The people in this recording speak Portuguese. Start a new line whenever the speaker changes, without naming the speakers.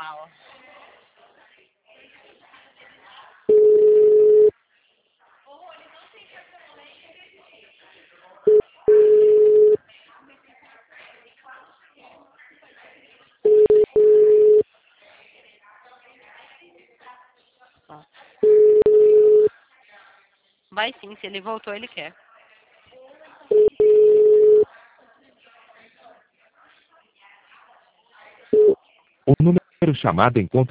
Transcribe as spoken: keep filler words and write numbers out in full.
mal. Ó. Vai sim, se ele voltou, ele quer.
O número chamado encontra